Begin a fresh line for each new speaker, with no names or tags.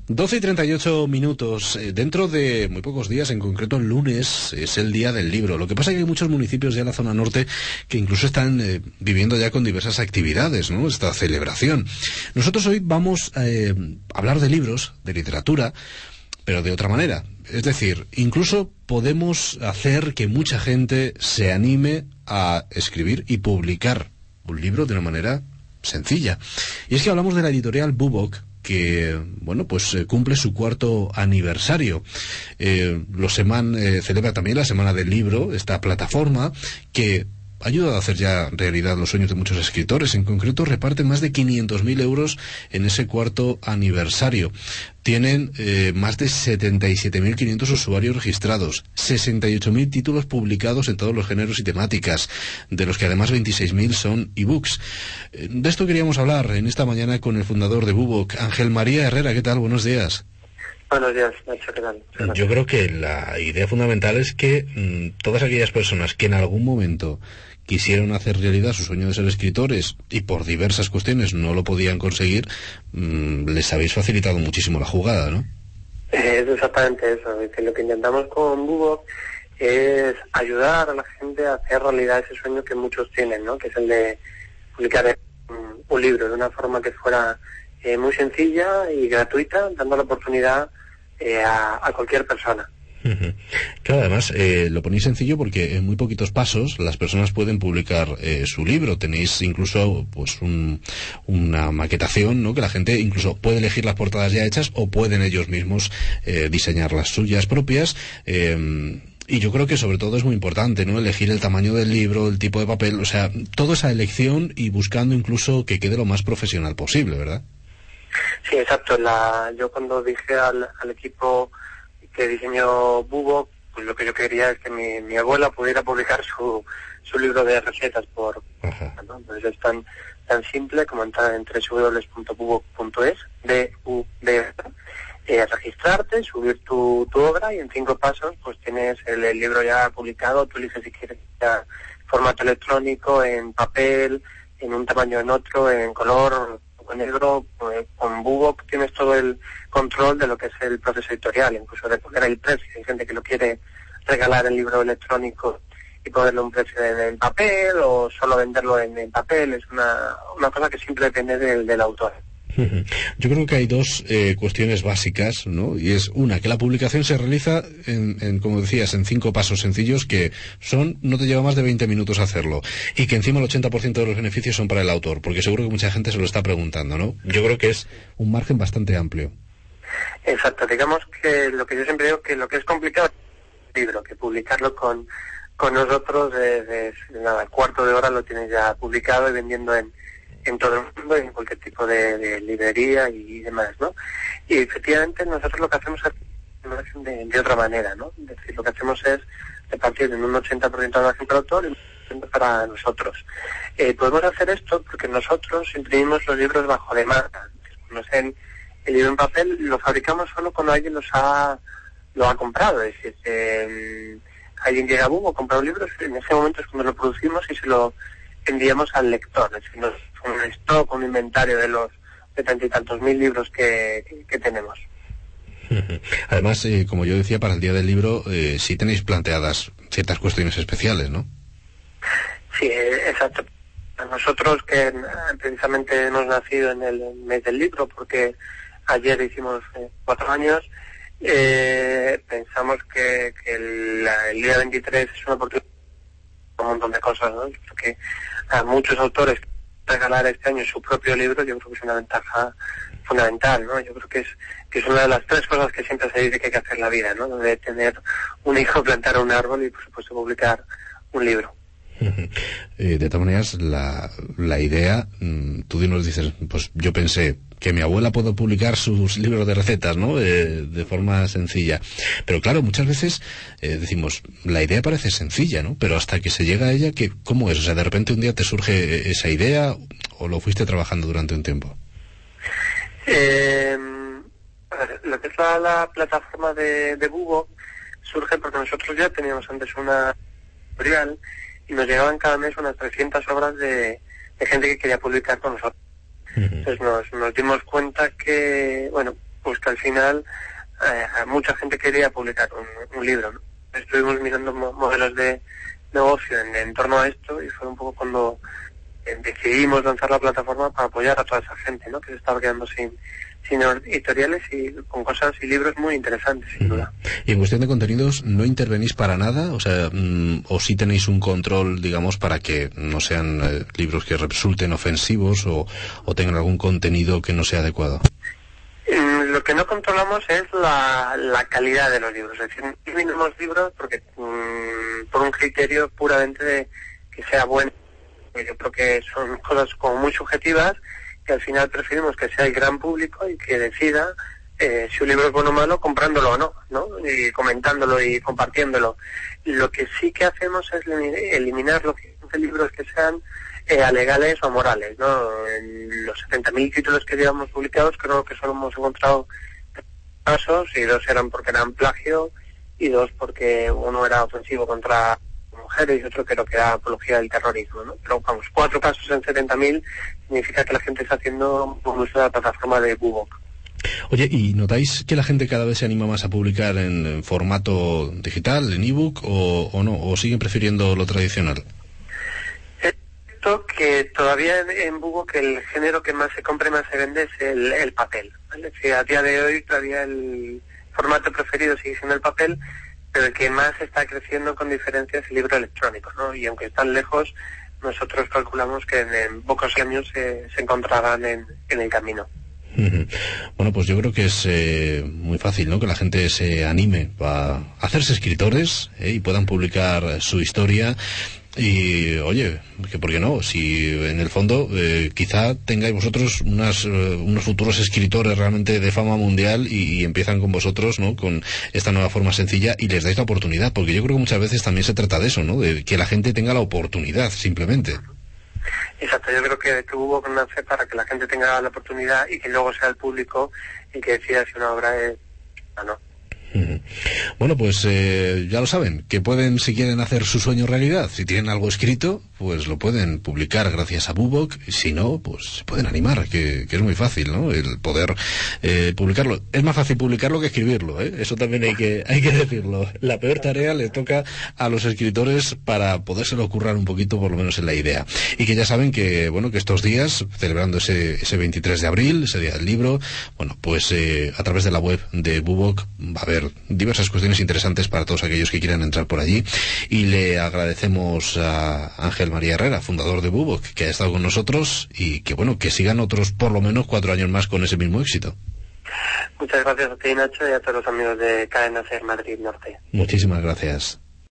12:38. Dentro de muy pocos días, en concreto el lunes, es el Día del Libro. Lo que pasa es que hay muchos municipios ya en la zona norte que incluso están viviendo ya con diversas actividades, ¿no? Esta celebración. Nosotros hoy vamos a hablar de libros, de literatura, pero de otra manera. Es decir, incluso podemos hacer que mucha gente se anime a escribir y publicar un libro de una manera sencilla. Y es que hablamos de la editorial Bubok, que, cumple su 4º aniversario. Celebra también la Semana del Libro, esta plataforma que ha ayudado a hacer ya realidad los sueños de muchos escritores. En concreto, reparten más de 500.000 euros en ese 4º aniversario. Tienen más de 77.500 usuarios registrados, 68.000 títulos publicados en todos los géneros y temáticas, de los que además 26.000 son ebooks. De esto queríamos hablar en esta mañana con el fundador de Bubok, Ángel María Herrera. ¿Qué tal? Buenos días.
Buenos días, Nacho, ¿qué tal?
Yo creo que la idea fundamental es que todas aquellas personas que en algún momento quisieron hacer realidad su sueño de ser escritores y por diversas cuestiones no lo podían conseguir, les habéis facilitado muchísimo la jugada, ¿no?
Es exactamente eso. Es que lo que intentamos con Bubok es ayudar a la gente a hacer realidad ese sueño que muchos tienen, ¿no? Que es el de publicar un libro de una forma que fuera muy sencilla y gratuita, dando la oportunidad a cualquier persona.
Claro, además lo ponéis sencillo porque en muy poquitos pasos las personas pueden publicar su libro. Tenéis incluso una maquetación, ¿no? Que la gente incluso puede elegir las portadas ya hechas o pueden ellos mismos diseñar las suyas propias. Y yo creo que sobre todo es muy importante, ¿no? Elegir el tamaño del libro, el tipo de papel, o sea, toda esa elección y buscando incluso que quede lo más profesional posible, ¿verdad?
Sí, exacto. Yo cuando dije al equipo que diseñó Bubok, pues lo que yo quería es que mi abuela pudiera publicar su libro de recetas ¿no? Entonces es tan simple como entrar en www.bubok.es, registrarte, subir tu obra y en 5 pasos pues tienes el libro ya publicado. Tú eliges si quieres ya formato electrónico, en papel, en un tamaño, en otro, en color negro. Con Bubok tienes todo el control de lo que es el proceso editorial, incluso de poner el precio. Hay gente que lo quiere regalar el libro electrónico y ponerle un precio en papel o solo venderlo en papel. Es una cosa que siempre depende del autor.
Yo creo que hay dos cuestiones básicas, ¿no? Y es una, que la publicación se realiza como decías, en 5 pasos sencillos que no te lleva más de 20 minutos hacerlo, y que encima el 80% de los beneficios son para el autor, porque seguro que mucha gente se lo está preguntando, ¿no? Yo creo que es un margen bastante amplio.
Exacto, digamos que lo que yo siempre digo, que lo que es complicado es el libro, que publicarlo con nosotros nada, el cuarto de hora lo tienes ya publicado y vendiendo en todo el mundo, en cualquier tipo de librería y demás, ¿no? Y efectivamente nosotros lo que hacemos es de otra manera, ¿no? Es decir, lo que hacemos es repartir en un 80% de margen para el autor y un 20% para nosotros. Podemos hacer esto porque nosotros imprimimos los libros bajo demanda. El libro en papel lo fabricamos solo cuando alguien lo ha comprado. Es decir, alguien llega a Bubok, compra un libro, en ese momento es cuando lo producimos y se lo enviamos al lector. Es decir, un stock, un inventario de 30 y tantos mil libros que tenemos.
Además, como yo decía, para el Día del Libro sí tenéis planteadas ciertas cuestiones especiales, ¿no?
Sí, exacto. Nosotros que precisamente hemos nacido en el mes del libro, porque ayer hicimos 4 años, pensamos que el día 23 es una oportunidad para un montón de cosas, ¿no? Porque a muchos autores regalar este año su propio libro, yo creo que es una ventaja fundamental, ¿no? Yo creo que es una de las 3 cosas que siempre se dice que hay que hacer en la vida, ¿no? De tener un hijo, plantar un árbol y por supuesto publicar un libro.
De todas maneras, la idea, tú nos dices, pues yo pensé que mi abuela puede publicar sus libros de recetas, ¿no? De forma sencilla. Pero claro, muchas veces decimos, la idea parece sencilla, ¿no? Pero hasta que se llega a ella, ¿cómo es? O sea, de repente un día te surge esa idea o lo fuiste trabajando durante un tiempo.
Lo que es la plataforma de Bubok surge porque nosotros ya teníamos antes una editorial y nos llegaban cada mes unas 300 obras de gente que quería publicar con nosotros. Entonces nos dimos cuenta que, pues que al final mucha gente quería publicar un libro, ¿no? Estuvimos mirando modelos de negocio en torno a esto y fue un poco cuando decidimos lanzar la plataforma para apoyar a toda esa gente, ¿no? Que se estaba quedando sin editoriales y con cosas y libros muy interesantes, sin duda.
Y en cuestión de contenidos, ¿no intervenís para nada? O sea, ¿o sí tenéis un control, digamos, para que no sean libros que resulten ofensivos o tengan algún contenido que no sea adecuado?
Lo que no controlamos es la calidad de los libros. Es decir, no eliminamos libros porque por un criterio puramente de que sea bueno. Yo creo que son cosas como muy subjetivas, que al final preferimos que sea el gran público y que decida si un libro es bueno o malo, comprándolo o no, ¿no? Y comentándolo y compartiéndolo. Lo que sí que hacemos es eliminar los libros que sean alegales o morales, ¿no? En los 70.000 títulos que llevamos publicados, creo que solo hemos encontrado casos, y 2 eran porque eran plagio, y 2 porque uno era ofensivo contra mujeres y otro creo que era apología del terrorismo, ¿no? Pero vamos, 4 casos en 70.000 significa que la gente está haciendo uso de la plataforma de Bubok.
Oye, ¿y notáis que la gente cada vez se anima más a publicar en formato digital, en ebook, o no? ¿O siguen prefiriendo lo tradicional?
Que todavía en Bubok el género que más se compra y más se vende es el papel, ¿vale? Si a día de hoy todavía el formato preferido sigue siendo el papel, pero el que más está creciendo con diferencia es el libro electrónico, ¿no? Y aunque están lejos, nosotros calculamos que en pocos años se encontrarán en el camino.
Bueno, pues yo creo que es muy fácil, ¿no? Que la gente se anime a hacerse escritores y puedan publicar su historia. Y, oye, que por qué no, si en el fondo quizá tengáis vosotros unos futuros escritores realmente de fama mundial y empiezan con vosotros, ¿no? Con esta nueva forma sencilla y les dais la oportunidad, porque yo creo que muchas veces también se trata de eso, ¿no? De que la gente tenga la oportunidad, simplemente.
Exacto, yo creo que hubo que nacer para que la gente tenga la oportunidad y que luego sea el público y que decida si una obra es o no.
Bueno, pues ya lo saben, que pueden, si quieren hacer su sueño realidad, si tienen algo escrito, pues lo pueden publicar gracias a Bubok, y si no, pues se pueden animar, que es muy fácil, ¿no? El poder publicarlo. Es más fácil publicarlo que escribirlo, ¿eh? Eso también hay que decirlo. La peor tarea le toca a los escritores para podérselo currar un poquito, por lo menos en la idea. Y que ya saben que, bueno, que estos días, celebrando ese 23 de abril, ese día del libro, bueno, pues a través de la web de Bubok va a haber diversas cuestiones interesantes para todos aquellos que quieran entrar por allí, y le agradecemos a Ángel María Herrera, fundador de Bubok, que ha estado con nosotros y que bueno, que sigan otros por lo menos 4 años más con ese mismo éxito.
Muchas gracias a ti, Nacho, y a todos los amigos de Cadena Ser Madrid Norte.
Muchísimas gracias.